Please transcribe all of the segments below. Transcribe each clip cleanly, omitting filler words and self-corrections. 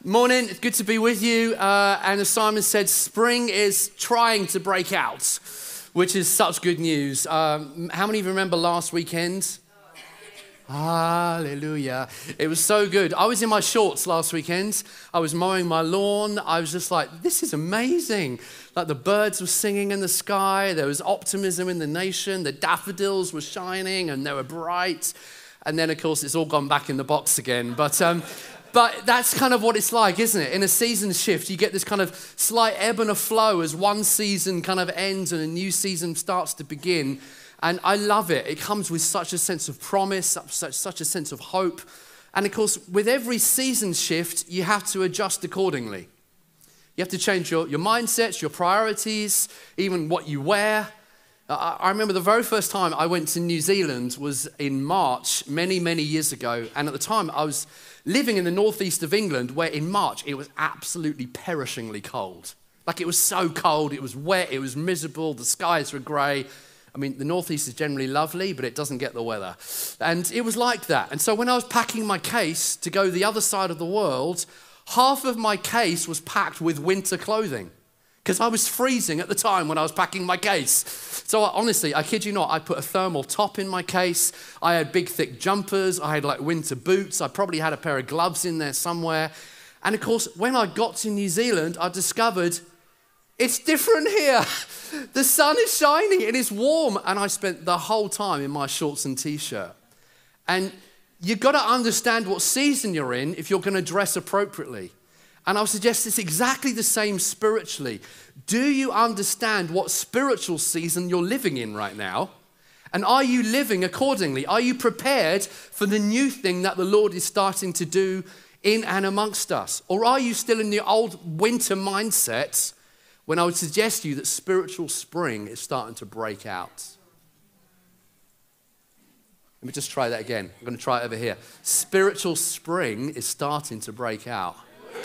Morning, it's good to be with you. And as Simon said, spring is trying to break out, which is such good news. How many of you remember last weekend? Hallelujah. It was so good. I was in my shorts last weekend. I was mowing my lawn. I was just like, this is amazing. Like the birds were singing in the sky. There was optimism in the nation. The daffodils were shining and they were bright. And then, of course, it's all gone back in the box again. But that's kind of what it's like, isn't it? In a season shift, you get this kind of slight ebb and a flow as one season kind of ends and a new season starts to begin. And I love it. It comes with such a sense of promise, such a sense of hope. And of course, with every season shift, you have to adjust accordingly. You have to change your mindsets, your priorities, even what you wear. I remember the very first time I went to New Zealand was in March, many, many years ago. And at the time, I was living in the northeast of England, where in March, it was absolutely perishingly cold. Like it was so cold, it was wet, it was miserable, the skies were grey. I mean, the northeast is generally lovely, but it doesn't get the weather. And it was like that. And so when I was packing my case to go the other side of the world, half of my case was packed with winter clothing, because I was freezing at the time when I was packing my case. So honestly, I kid you not, I put a thermal top in my case. I had big, thick jumpers. I had like winter boots. I probably had a pair of gloves in there somewhere. And of course, when I got to New Zealand, I discovered it's different here. The sun is shining, it is warm. And I spent the whole time in my shorts and t-shirt. And you've got to understand what season you're in if you're going to dress appropriately. And I would suggest it's exactly the same spiritually. Do you understand what spiritual season you're living in right now? And are you living accordingly? Are you prepared for the new thing that the Lord is starting to do in and amongst us? Or are you still in the old winter mindset when I would suggest to you that spiritual spring is starting to break out? Let me just try that again. I'm going to try it over here. Spiritual spring is starting to break out.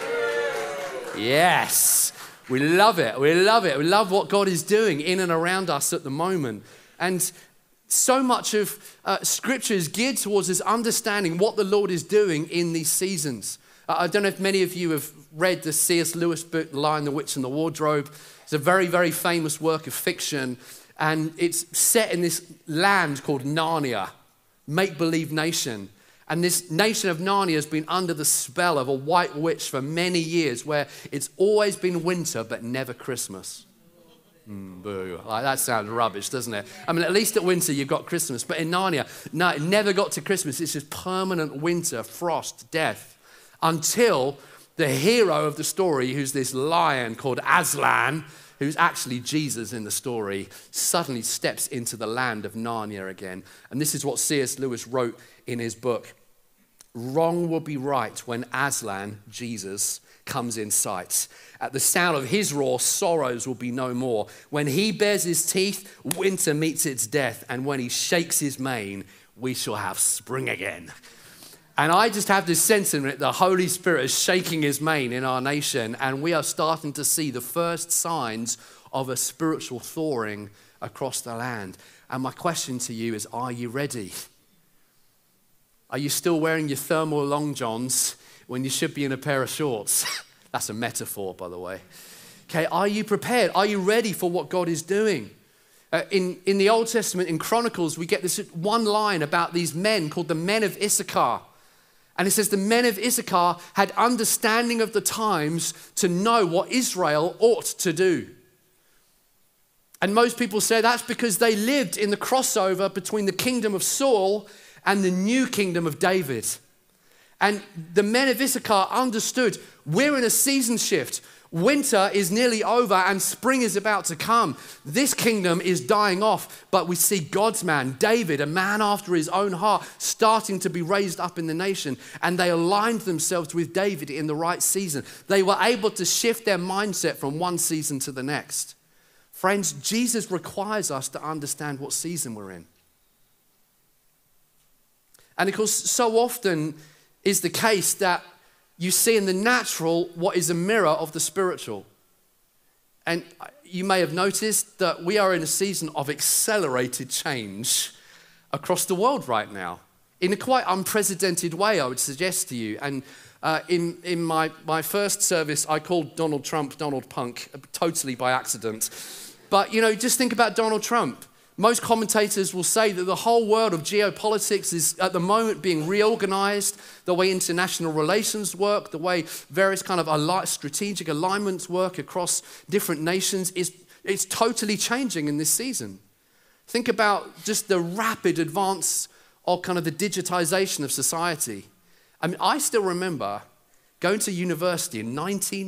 Yes, we love it. We love it. We love what God is doing in and around us at the moment. And so much of Scripture is geared towards this understanding what the Lord is doing in these seasons. I don't know if many of you have read the C.S. Lewis book, The Lion, the Witch, and the Wardrobe. It's a very, very famous work of fiction. And it's set in this land called Narnia, make-believe nation. And this nation of Narnia has been under the spell of a white witch for many years, where it's always been winter but never Christmas. Boo. Like, that sounds rubbish, doesn't it? I mean, at least at winter you've got Christmas. But in Narnia, no, it never got to Christmas. It's just permanent winter, frost, death. Until the hero of the story, who's this lion called Aslan, who's actually Jesus in the story, suddenly steps into the land of Narnia again. And this is what C.S. Lewis wrote in his book. Wrong will be right when Aslan, Jesus, comes in sight. At the sound of his roar, sorrows will be no more. When he bares his teeth, winter meets its death. And when he shakes his mane, we shall have spring again. And I just have this sense in it, the Holy Spirit is shaking his mane in our nation, and we are starting to see the first signs of a spiritual thawing across the land. And my question to you is, are you ready? Are you still wearing your thermal long johns when you should be in a pair of shorts? That's a metaphor, by the way. Okay, are you prepared? Are you ready for what God is doing? In the Old Testament, in Chronicles, we get this one line about these men called the men of Issachar. And it says the men of Issachar had understanding of the times to know what Israel ought to do. And most people say that's because they lived in the crossover between the kingdom of Saul and the new kingdom of David. And the men of Issachar understood we're in a season shift. Winter is nearly over and spring is about to come. This kingdom is dying off, but we see God's man, David, a man after his own heart, starting to be raised up in the nation. And they aligned themselves with David in the right season. They were able to shift their mindset from one season to the next. Friends, Jesus requires us to understand what season we're in. And of course, so often is the case that you see in the natural what is a mirror of the spiritual. And you may have noticed that we are in a season of accelerated change across the world right now, in a quite unprecedented way, I would suggest to you. And In my first service, I called Donald Trump Donald Punk, totally by accident. But, just think about Donald Trump. Most commentators will say that the whole world of geopolitics is at the moment being reorganized, the way international relations work, the way various kind of strategic alignments work across different nations it's totally changing in this season. Think about just the rapid advance of kind of the digitization of society. I mean, I still remember going to university in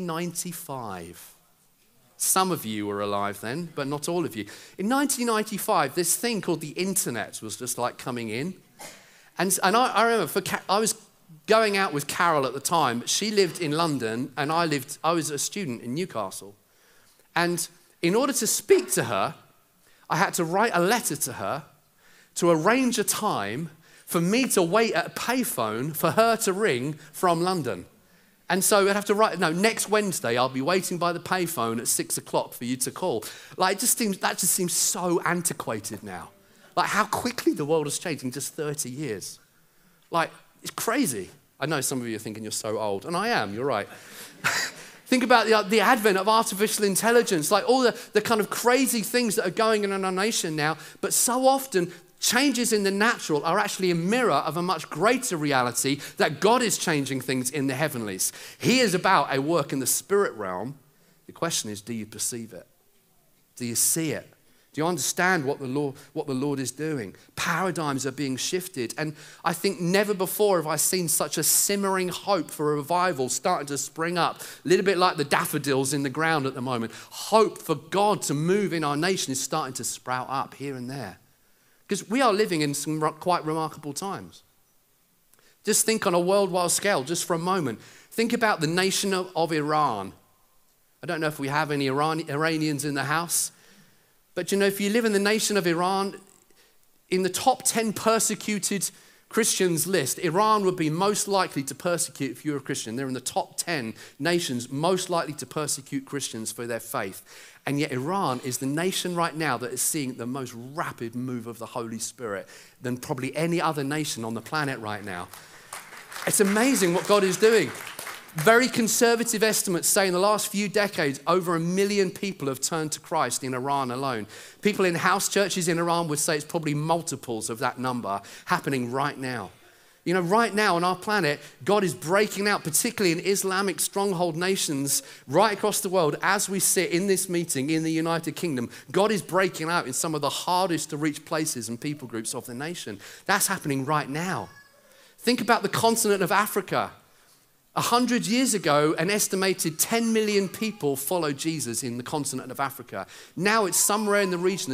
1995. Some of you were alive then, but not all of you. In 1995, this thing called the internet was just like coming in. And I remember I was going out with Carol at the time. She lived in London and I was a student in Newcastle. And in order to speak to her, I had to write a letter to her to arrange a time for me to wait at a payphone for her to ring from London. And so I'd have to write, next Wednesday I'll be waiting by the payphone at 6 o'clock for you to call. That just seems so antiquated now. Like how quickly the world has changed in just 30 years. Like, it's crazy. I know some of you are thinking you're so old, and I am, you're right. Think about the advent of artificial intelligence, like all the kind of crazy things that are going on in our nation now, but so often changes in the natural are actually a mirror of a much greater reality that God is changing things in the heavenlies. He is about a work in the spirit realm. The question is, do you perceive it? Do you see it? Do you understand what the Lord is doing? Paradigms are being shifted. And I think never before have I seen such a simmering hope for a revival starting to spring up. A little bit like the daffodils in the ground at the moment. Hope for God to move in our nation is starting to sprout up here and there. Because we are living in some quite remarkable times. Just think on a worldwide scale, just for a moment. Think about the nation of Iran. I don't know if we have any Iranians in the house. But if you live in the nation of Iran, in the top 10 persecuted Christians list, Iran would be most likely to persecute if you're a Christian. They're in the top 10 nations most likely to persecute Christians for their faith. And yet Iran is the nation right now that is seeing the most rapid move of the Holy Spirit than probably any other nation on the planet right now. It's amazing what God is doing. Very conservative estimates say in the last few decades, over 1 million people have turned to Christ in Iran alone. People in house churches in Iran would say it's probably multiples of that number happening right now. Right now on our planet, God is breaking out, particularly in Islamic stronghold nations right across the world. As we sit in this meeting in the United Kingdom, God is breaking out in some of the hardest to reach places and people groups of the nation. That's happening right now. Think about the continent of Africa. 100 years ago, an estimated 10 million people followed Jesus in the continent of Africa. Now it's somewhere in the region of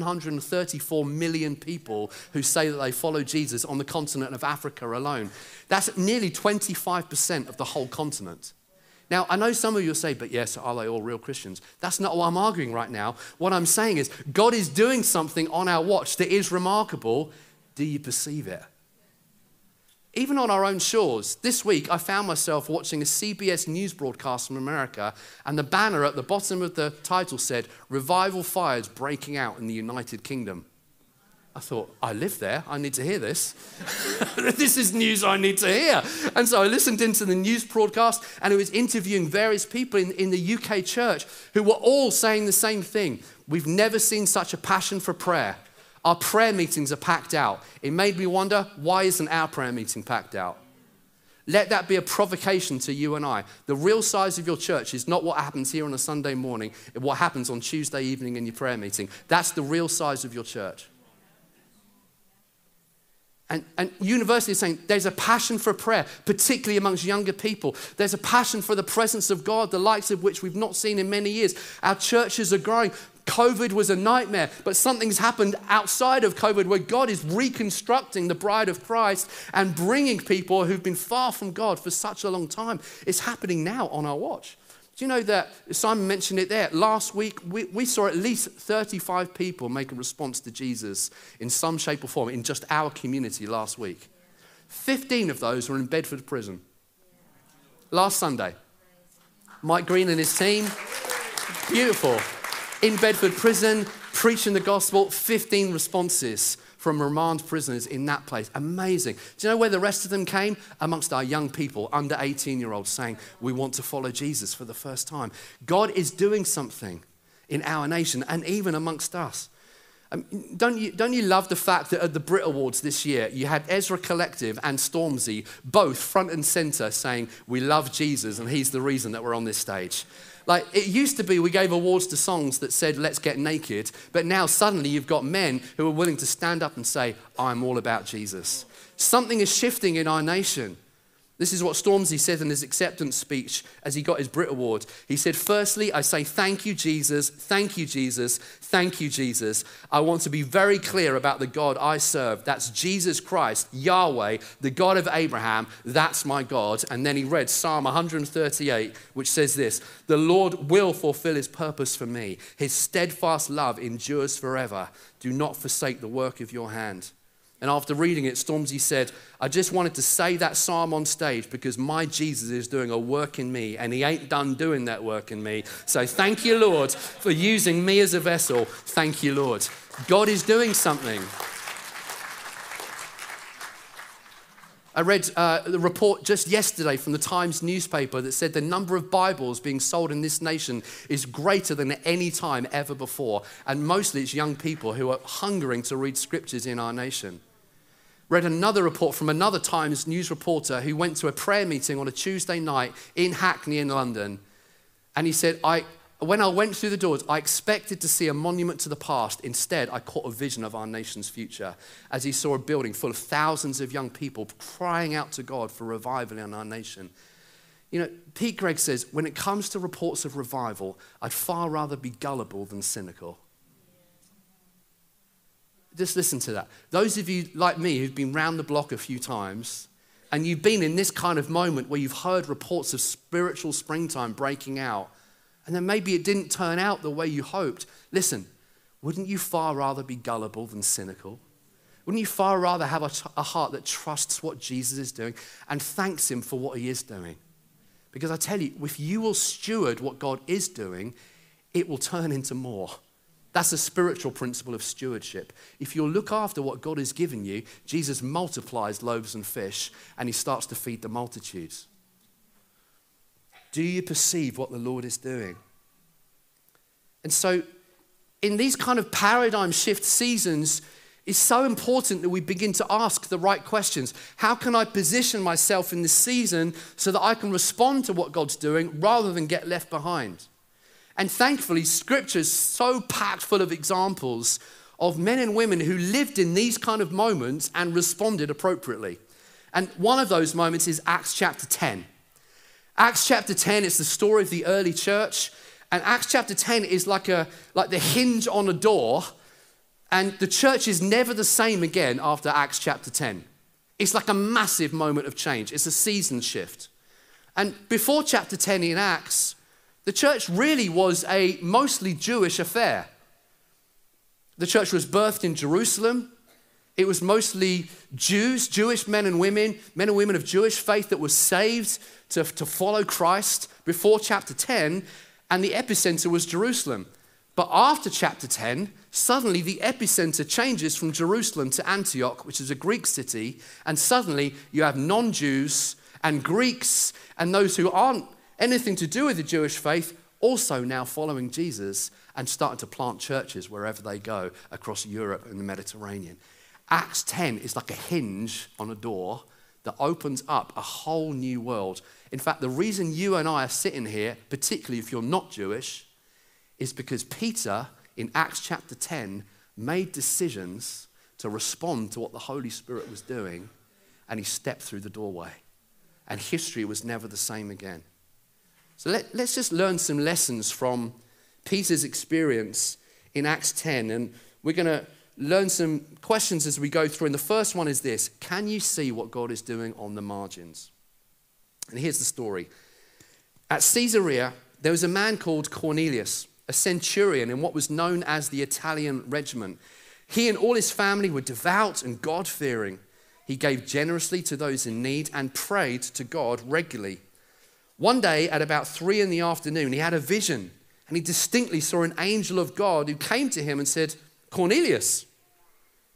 734 million people who say that they follow Jesus on the continent of Africa alone. That's nearly 25% of the whole continent. Now, I know some of you will say, but yes, are they all real Christians? That's not what I'm arguing right now. What I'm saying is, God is doing something on our watch that is remarkable. Do you perceive it? Even on our own shores, this week I found myself watching a CBS news broadcast from America, and the banner at the bottom of the title said, "Revival fires breaking out in the United Kingdom." I thought, I live there, I need to hear this. This is news I need to hear. And so I listened into the news broadcast, and it was interviewing various people in the UK church who were all saying the same thing. We've never seen such a passion for prayer. Our prayer meetings are packed out. It made me wonder, why isn't our prayer meeting packed out? Let that be a provocation to you and I. The real size of your church is not what happens here on a Sunday morning, it's what happens on Tuesday evening in your prayer meeting. That's the real size of your church. And university is saying there's a passion for prayer, particularly amongst younger people. There's a passion for the presence of God, the likes of which we've not seen in many years. Our churches are growing. COVID was a nightmare, but something's happened outside of COVID where God is reconstructing the bride of Christ and bringing people who've been far from God for such a long time. It's happening now on our watch. Do you know that, Simon mentioned it there, last week we saw at least 35 people make a response to Jesus in some shape or form in just our community last week. 15 of those were in Bedford Prison. Last Sunday. Mike Green and his team, beautiful. In Bedford Prison, preaching the gospel, 15 responses from remand prisoners in that place. Amazing. Do you know where the rest of them came? Amongst our young people, under 18-year-olds, saying, we want to follow Jesus for the first time. God is doing something in our nation and even amongst us. Don't you love the fact that at the Brit Awards this year, you had Ezra Collective and Stormzy both front and center saying, we love Jesus and he's the reason that we're on this stage. Like, it used to be we gave awards to songs that said, let's get naked, but now suddenly you've got men who are willing to stand up and say, I'm all about Jesus. Something is shifting in our nation. This is what Stormzy said in his acceptance speech as he got his Brit Award. He said, firstly, I say thank you, Jesus, thank you, Jesus, thank you, Jesus. I want to be very clear about the God I serve. That's Jesus Christ, Yahweh, the God of Abraham. That's my God. And then he read Psalm 138, which says this, the Lord will fulfill his purpose for me. His steadfast love endures forever. Do not forsake the work of your hand. And after reading it, Stormzy said, I just wanted to say that psalm on stage because my Jesus is doing a work in me and he ain't done doing that work in me. So thank you, Lord, for using me as a vessel. Thank you, Lord. God is doing something. I read the report just yesterday from the Times newspaper that said the number of Bibles being sold in this nation is greater than at any time ever before. And mostly it's young people who are hungering to read scriptures in our nation. Read another report from another Times news reporter who went to a prayer meeting on a Tuesday night in Hackney in London. And he said, when I went through the doors, I expected to see a monument to the past. Instead, I caught a vision of our nation's future as he saw a building full of thousands of young people crying out to God for revival in our nation. You know, Pete Greig says, when it comes to reports of revival, I'd far rather be gullible than cynical. Just listen to that. Those of you like me who've been round the block a few times and you've been in this kind of moment where you've heard reports of spiritual springtime breaking out and then maybe it didn't turn out the way you hoped. Listen, wouldn't you far rather be gullible than cynical? Wouldn't you far rather have a heart that trusts what Jesus is doing and thanks him for what he is doing? Because I tell you, if you will steward what God is doing, it will turn into more. That's a spiritual principle of stewardship. If you'll look after what God has given you, Jesus multiplies loaves and fish and he starts to feed the multitudes. Do you perceive what the Lord is doing? And so in these kind of paradigm shift seasons, it's so important that we begin to ask the right questions. How can I position myself in this season so that I can respond to what God's doing rather than get left behind? And thankfully, Scripture's so packed full of examples of men and women who lived in these kind of moments and responded appropriately. And one of those moments is Acts chapter 10. Acts chapter 10 is the story of the early church. And Acts chapter 10 is like the hinge on a door. And the church is never the same again after Acts chapter 10. It's like a massive moment of change. It's a season shift. And before chapter 10 in Acts, the church really was a mostly Jewish affair. The church was birthed in Jerusalem. It was mostly Jews, Jewish men and women of Jewish faith that were saved to follow Christ before chapter 10, and the epicenter was Jerusalem. But after chapter 10, suddenly the epicenter changes from Jerusalem to Antioch, which is a Greek city, and suddenly you have non-Jews and Greeks and those who aren't anything to do with the Jewish faith also now following Jesus and starting to plant churches wherever they go across Europe and the Mediterranean. Acts 10 is like a hinge on a door that opens up a whole new world. In fact, the reason you and I are sitting here, particularly if you're not Jewish, is because Peter in Acts chapter 10 made decisions to respond to what the Holy Spirit was doing, and he stepped through the doorway. And history was never the same again. So let's just learn some lessons from Peter's experience in Acts 10. And we're going to learn some questions as we go through. And the first one is this: can you see what God is doing on the margins? And here's the story. At Caesarea, there was a man called Cornelius, a centurion in what was known as the Italian regiment. He and all his family were devout and God-fearing. He gave generously to those in need and prayed to God regularly. One day at about 3 p.m, he had a vision, and he distinctly saw an angel of God who came to him and said, "Cornelius."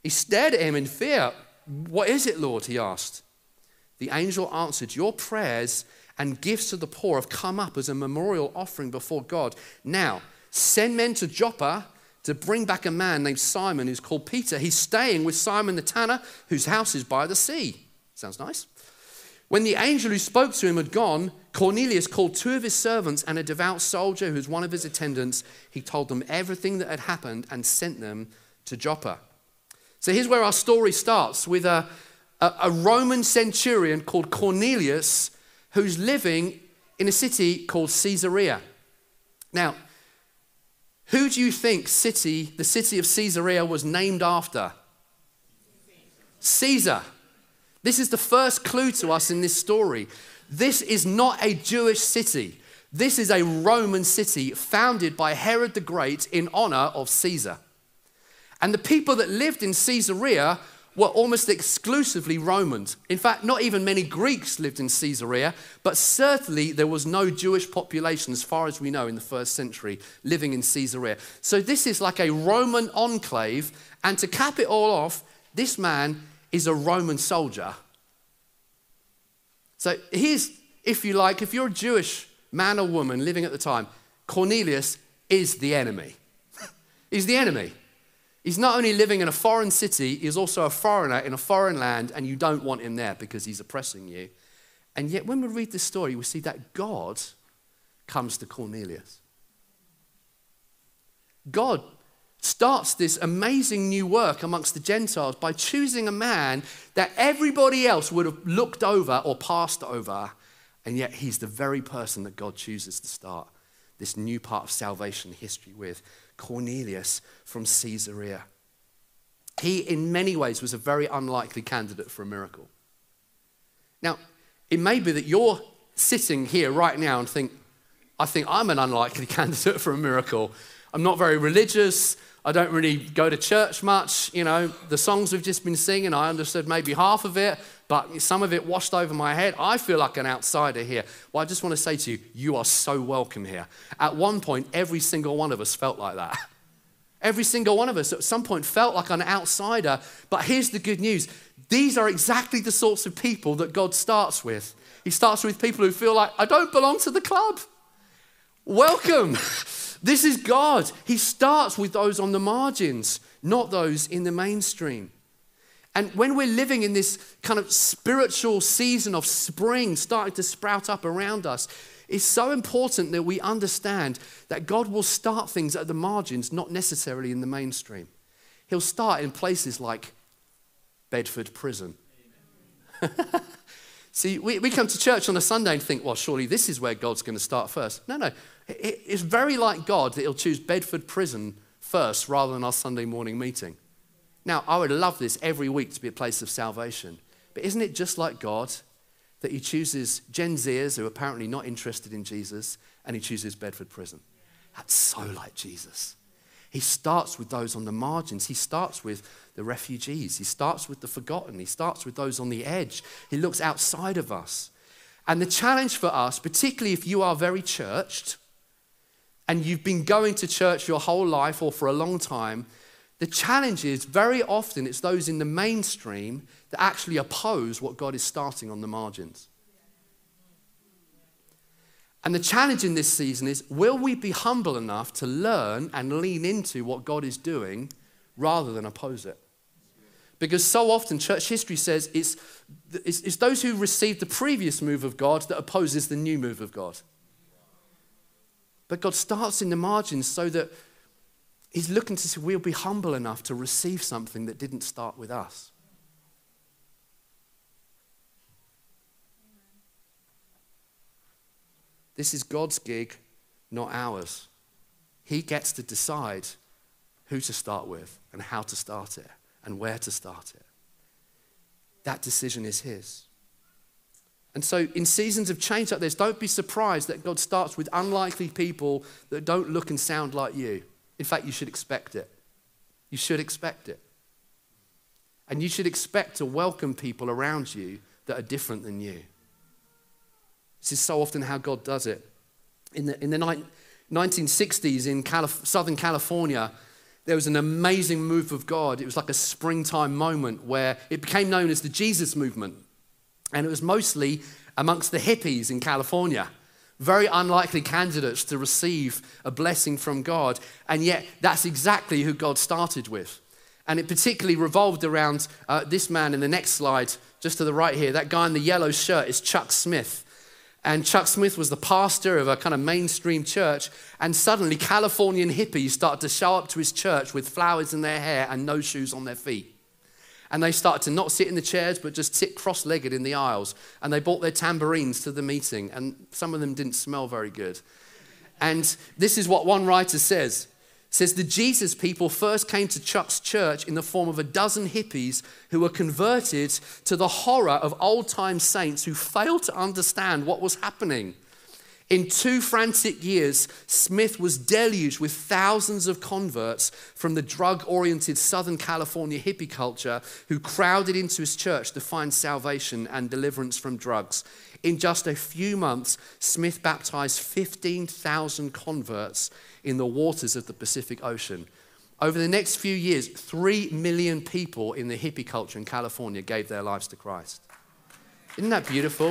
He stared at him in fear. "What is it, Lord?" he asked. The angel answered, "Your prayers and gifts to the poor have come up as a memorial offering before God. Now, send men to Joppa to bring back a man named Simon who's called Peter. He's staying with Simon the tanner, whose house is by the sea." Sounds nice. When the angel who spoke to him had gone, Cornelius called 2 of his servants and a devout soldier who was one of his attendants. He told them everything that had happened and sent them to Joppa. So here's where our story starts, with a Roman centurion called Cornelius who's living in a city called Caesarea. Now, who do you think the city of Caesarea was named after? Caesar. This is the first clue to us in this story. This is not a Jewish city. This is a Roman city founded by Herod the Great in honor of Caesar. And the people that lived in Caesarea were almost exclusively Romans. In fact, not even many Greeks lived in Caesarea, but certainly there was no Jewish population, as far as we know, in the first century living in Caesarea. So this is like a Roman enclave, and to cap it all off, this man is a Roman soldier. So here's, if you like, if you're a Jewish man or woman living at the time, Cornelius is the enemy. He's the enemy. He's not only living in a foreign city, he's also a foreigner in a foreign land, and you don't want him there because he's oppressing you. And yet when we read this story, we see that God comes to Cornelius. God starts this amazing new work amongst the Gentiles by choosing a man that everybody else would have looked over or passed over, and yet he's the very person that God chooses to start this new part of salvation history with. Cornelius from Caesarea. He, in many ways, was a very unlikely candidate for a miracle. Now, it may be that you're sitting here right now and think, I think I'm an unlikely candidate for a miracle. I'm not very religious. I don't really go to church much. You know, the songs we've just been singing, I understood maybe half of it, but some of it washed over my head. I feel like an outsider here. Well, I just want to say to you, you are so welcome here. At one point, every single one of us felt like that. Every single one of us at some point felt like an outsider. But here's the good news. These are exactly the sorts of people that God starts with. He starts with people who feel like, I don't belong to the club. Welcome. This is God. He starts with those on the margins, not those in the mainstream. And when we're living in this kind of spiritual season of spring starting to sprout up around us, it's so important that we understand that God will start things at the margins, not necessarily in the mainstream. He'll start in places like Bedford Prison. See, we come to church on a Sunday and think, well, surely this is where God's going to start first. No. It's very like God that he'll choose Bedford Prison first rather than our Sunday morning meeting. Now, I would love this every week to be a place of salvation. But isn't it just like God that he chooses Gen Zers who are apparently not interested in Jesus, and he chooses Bedford Prison? That's so like Jesus. He starts with those on the margins. He starts with the refugees. He starts with the forgotten. He starts with those on the edge. He looks outside of us. And the challenge for us, particularly if you are very churched and you've been going to church your whole life or for a long time, the challenge is very often it's those in the mainstream that actually oppose what God is starting on the margins. And the challenge in this season is, will we be humble enough to learn and lean into what God is doing rather than oppose it? Because so often church history says it's those who received the previous move of God that opposes the new move of God. But God starts in the margins so that he's looking to see we'll be humble enough to receive something that didn't start with us. This is God's gig, not ours. He gets to decide who to start with and how to start it and where to start it. That decision is his. And so in seasons of change like this, don't be surprised that God starts with unlikely people that don't look and sound like you. In fact, you should expect it. You should expect it. And you should expect to welcome people around you that are different than you. This is so often how God does it. In the 1960s in Southern California, there was an amazing move of God. It was like a springtime moment where it became known as the Jesus movement. And it was mostly amongst the hippies in California. Very unlikely candidates to receive a blessing from God. And yet that's exactly who God started with. And it particularly revolved around this man in the next slide, just to the right here. That guy in the yellow shirt is Chuck Smith. And Chuck Smith was the pastor of a kind of mainstream church. And suddenly Californian hippies started to show up to his church with flowers in their hair and no shoes on their feet. And they started to not sit in the chairs, but just sit cross-legged in the aisles. And they brought their tambourines to the meeting. And some of them didn't smell very good. And this is what one writer says. It says, the Jesus people first came to Chuck's church in the form of a dozen hippies who were converted to the horror of old-time saints who failed to understand what was happening. In 2 frantic years, Smith was deluged with thousands of converts from the drug-oriented Southern California hippie culture who crowded into his church to find salvation and deliverance from drugs. In just a few months, Smith baptized 15,000 converts in the waters of the Pacific Ocean. Over the next few years, 3 million people in the hippie culture in California gave their lives to Christ. Isn't that beautiful?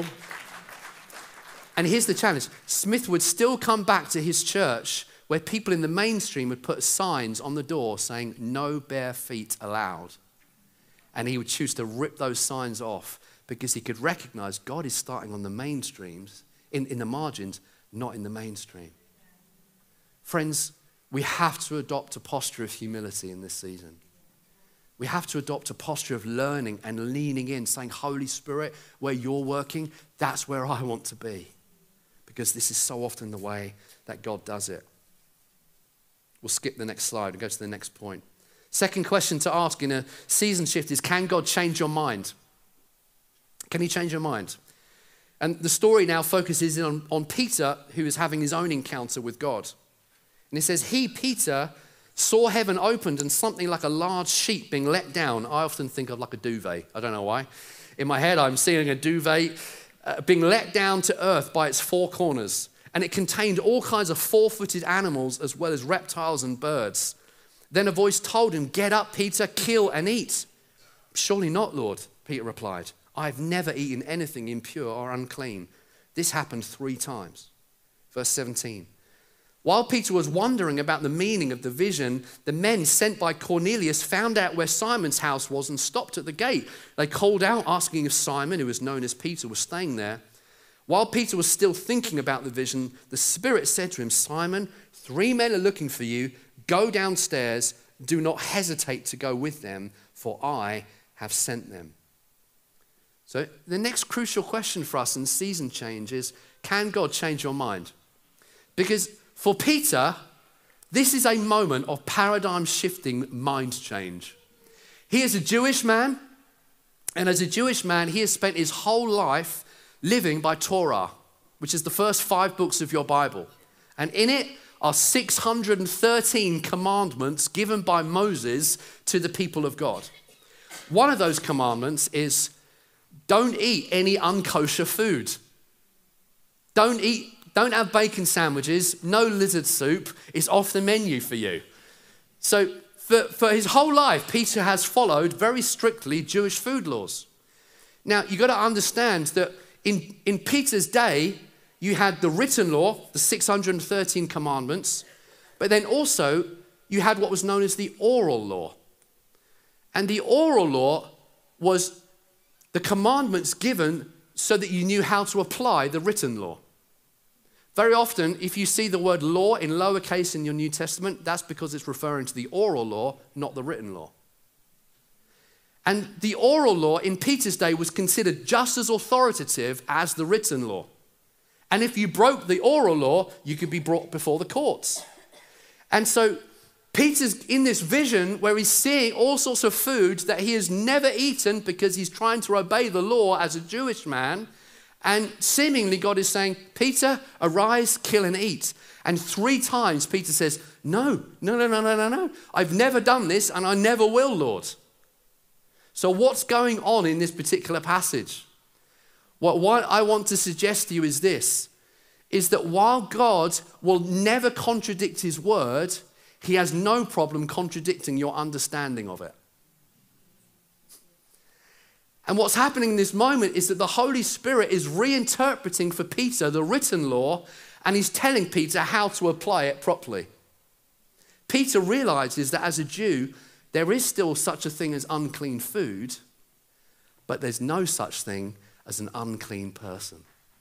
And here's the challenge. Smith would still come back to his church where people in the mainstream would put signs on the door saying, no bare feet allowed. And he would choose to rip those signs off because he could recognize God is starting on the mainstreams, in the margins, not in the mainstream. Friends, we have to adopt a posture of humility in this season. We have to adopt a posture of learning and leaning in, saying, Holy Spirit, where you're working, that's where I want to be. Because this is so often the way that God does it. We'll skip the next slide and go to the next point. Second question to ask in a season shift is, can God change your mind? Can he change your mind? And the story now focuses on Peter, who is having his own encounter with God. And it says, he, Peter, saw heaven opened and something like a large sheet being let down. I often think of like a duvet. I don't know why. In my head, I'm seeing a duvet being let down to earth by its 4 corners. And it contained all kinds of 4-footed animals as well as reptiles and birds. Then a voice told him, get up, Peter, kill and eat. Surely not, Lord, Peter replied. I've never eaten anything impure or unclean. This happened 3 times. Verse 17. While Peter was wondering about the meaning of the vision, the men sent by Cornelius found out where Simon's house was and stopped at the gate. They called out, asking if Simon, who was known as Peter, was staying there. While Peter was still thinking about the vision, the Spirit said to him, Simon, 3 men are looking for you. Go downstairs. Do not hesitate to go with them, for I have sent them. So the next crucial question for us in season change is, can God change your mind? Because for Peter, this is a moment of paradigm-shifting mind change. He is a Jewish man, and as a Jewish man, he has spent his whole life living by Torah, which is the first 5 books of your Bible. And in it are 613 commandments given by Moses to the people of God. One of those commandments is, don't eat any unkosher food. Don't have bacon sandwiches, no lizard soup is off the menu for you. So for his whole life, Peter has followed very strictly Jewish food laws. Now, you've got to understand that in Peter's day, you had the written law, the 613 commandments, but then also you had what was known as the oral law. And the oral law was the commandments given so that you knew how to apply the written law. Very often, if you see the word law in lowercase in your New Testament, that's because it's referring to the oral law, not the written law. And the oral law in Peter's day was considered just as authoritative as the written law. And if you broke the oral law, you could be brought before the courts. And so Peter's in this vision where he's seeing all sorts of foods that he has never eaten because he's trying to obey the law as a Jewish man. And seemingly God is saying, Peter, arise, kill and eat. And 3 times Peter says, no. I've never done this and I never will, Lord. So what's going on in this particular passage? What I want to suggest to you is this, is that while God will never contradict his word, He has no problem contradicting your understanding of it. And what's happening in this moment is that the Holy Spirit is reinterpreting for Peter the written law, and he's telling Peter how to apply it properly. Peter realizes that as a Jew, there is still such a thing as unclean food, but there's no such thing as an unclean person.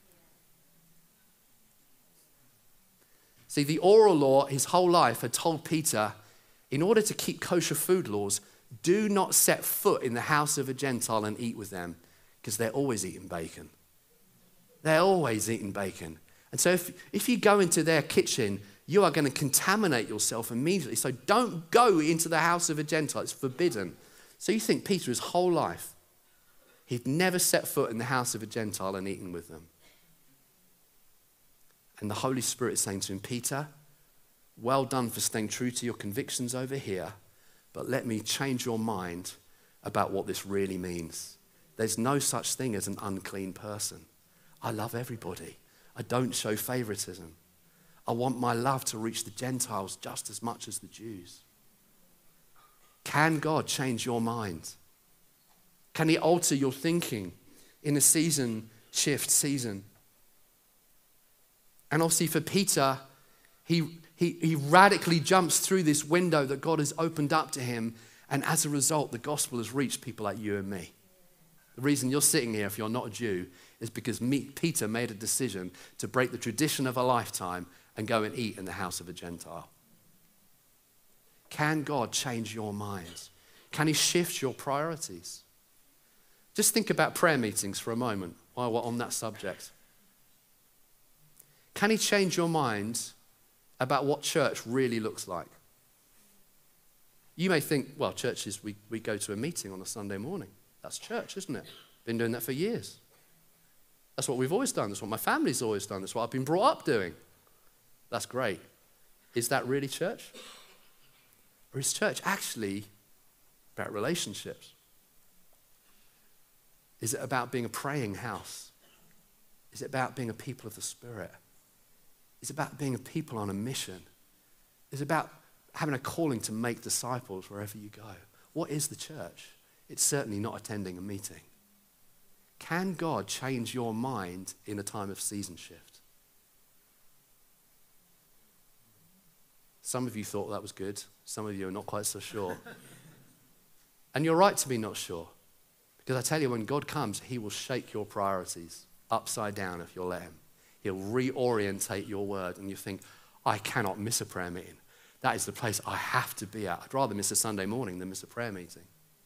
See, the oral law, his whole life, had told Peter, in order to keep kosher food laws, do not set foot in the house of a Gentile and eat with them, because they're always eating bacon. They're always eating bacon. And so if you go into their kitchen, you are going to contaminate yourself immediately. So don't go into the house of a Gentile. It's forbidden. So you think Peter, his whole life, he'd never set foot in the house of a Gentile and eaten with them. And the Holy Spirit is saying to him, Peter, well done for staying true to your convictions over here, but let me change your mind about what this really means. There's no such thing as an unclean person. I love everybody. I don't show favoritism. I want my love to reach the Gentiles just as much as the Jews. Can God change your mind? Can he alter your thinking in a season shift season? And obviously for Peter, he radically jumps through this window that God has opened up to him, and as a result, the gospel has reached people like you and me. The reason you're sitting here, if you're not a Jew, is because Peter made a decision to break the tradition of a lifetime and go and eat in the house of a Gentile. Can God change your mind? Can he shift your priorities? Just think about prayer meetings for a moment while we're on that subject. Can he change your mind about what church really looks like? You may think, well, church is we go to a meeting on a Sunday morning. That's church, isn't it? Been doing that for years. That's what we've always done. That's what my family's always done. That's what I've been brought up doing. That's great. Is that really church? Or is church actually about relationships? Is it about being a praying house? Is it about being a people of the Spirit? Is it about being a people on a mission? Is it about having a calling to make disciples wherever you go? What is the church? It's certainly not attending a meeting. Can God change your mind in a time of season shift? Some of you thought that was good. Some of you are not quite so sure. And you're right to be not sure. Because I tell you, when God comes, he will shake your priorities upside down if you'll let him. He'll reorientate your word, and you think, I cannot miss a prayer meeting. That is the place I have to be at. I'd rather miss a Sunday morning than miss a prayer meeting.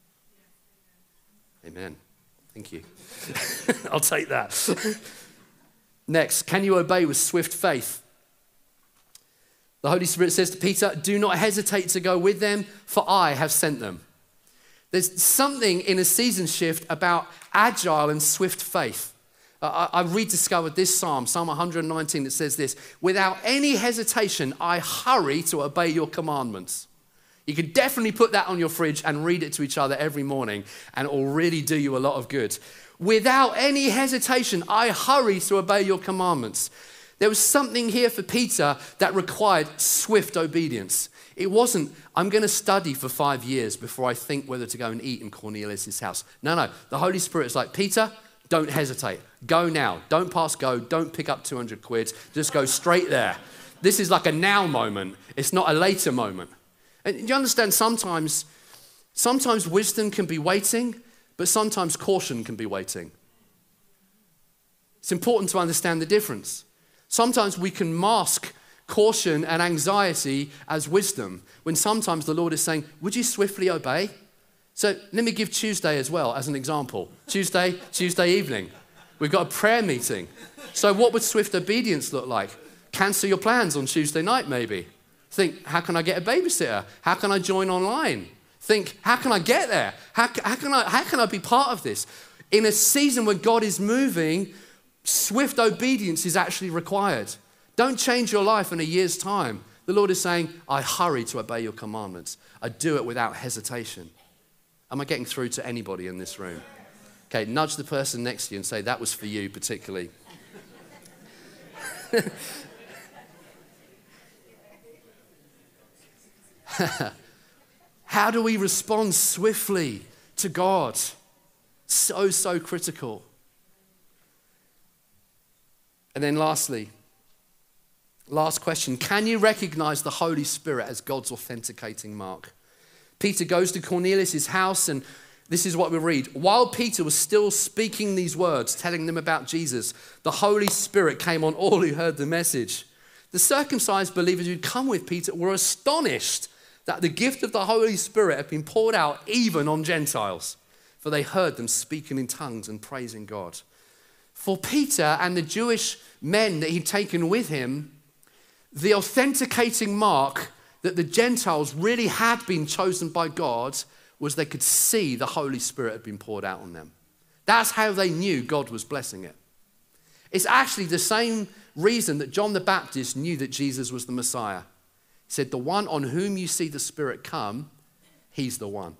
Amen. Thank you. I'll take that. Next, can you obey with swift faith? The Holy Spirit says to Peter, do not hesitate to go with them, for I have sent them. There's something in a season shift about agile and swift faith. I rediscovered this Psalm 119, that says this: without any hesitation, I hurry to obey your commandments. You could definitely put that on your fridge and read it to each other every morning, and it will really do you a lot of good. Without any hesitation, I hurry to obey your commandments. There was something here for Peter that required swift obedience. It wasn't, I'm going to study for 5 years before I think whether to go and eat in Cornelius' house. No. The Holy Spirit is like, Peter, don't hesitate. Go now. Don't pass go. Don't pick up 200 quid. Just go straight there. This is like a now moment. It's not a later moment. And you understand, sometimes wisdom can be waiting, but sometimes caution can be waiting. It's important to understand the difference. Sometimes we can mask caution and anxiety as wisdom, when sometimes the Lord is saying, would you swiftly obey? So let me give Tuesday as well as an example. Tuesday evening, we've got a prayer meeting. So what would swift obedience look like? Cancel your plans on Tuesday night maybe. Think, how can I get a babysitter? How can I join online? Think, how can I get there? How can I be part of this? In a season when God is moving, swift obedience is actually required. Don't change your life in a year's time. The Lord is saying, I hurry to obey your commandments. I do it without hesitation. Am I getting through to anybody in this room? Okay, nudge the person next to you and say, that was for you particularly. How do we respond swiftly to God? So critical. And then lastly, last question, can you recognize the Holy Spirit as God's authenticating mark? Peter goes to Cornelius' house, and this is what we read. While Peter was still speaking these words, telling them about Jesus, the Holy Spirit came on all who heard the message. The circumcised believers who'd come with Peter were astonished that the gift of the Holy Spirit had been poured out even on Gentiles, for they heard them speaking in tongues and praising God. For Peter and the Jewish men that he'd taken with him, the authenticating mark that the Gentiles really had been chosen by God was they could see the Holy Spirit had been poured out on them. That's how they knew God was blessing it. It's actually the same reason that John the Baptist knew that Jesus was the Messiah. He said, the one on whom you see the Spirit come, he's the one.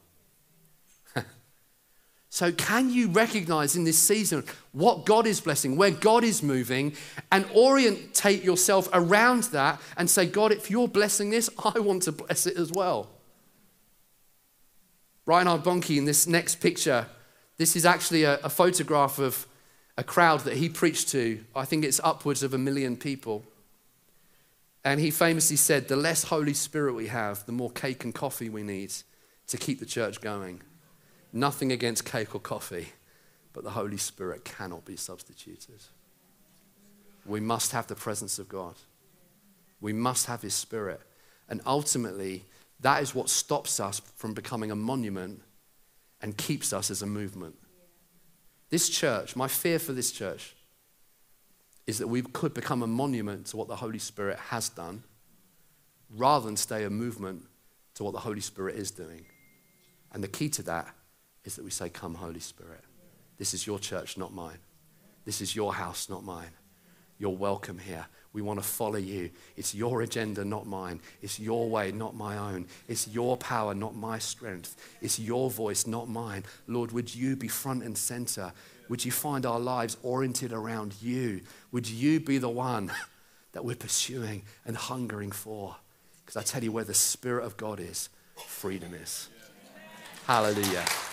So can you recognize in this season what God is blessing, where God is moving, and orientate yourself around that and say, God, if you're blessing this, I want to bless it as well. Reinhard Bonnke, in this next picture, this is actually a photograph of a crowd that he preached to. I think it's upwards of 1 million people. And he famously said, the less Holy Spirit we have, the more cake and coffee we need to keep the church going. Nothing against cake or coffee, but the Holy Spirit cannot be substituted. We must have the presence of God. We must have his Spirit. And ultimately, that is what stops us from becoming a monument and keeps us as a movement. This church, my fear for this church is that we could become a monument to what the Holy Spirit has done rather than stay a movement to what the Holy Spirit is doing. And the key to that is that we say, come, Holy Spirit. This is your church, not mine. This is your house, not mine. You're welcome here. We want to follow you. It's your agenda, not mine. It's your way, not my own. It's your power, not my strength. It's your voice, not mine. Lord, would you be front and center? Would you find our lives oriented around you? Would you be the one that we're pursuing and hungering for? Because I tell you, where the Spirit of God is, freedom is. Hallelujah.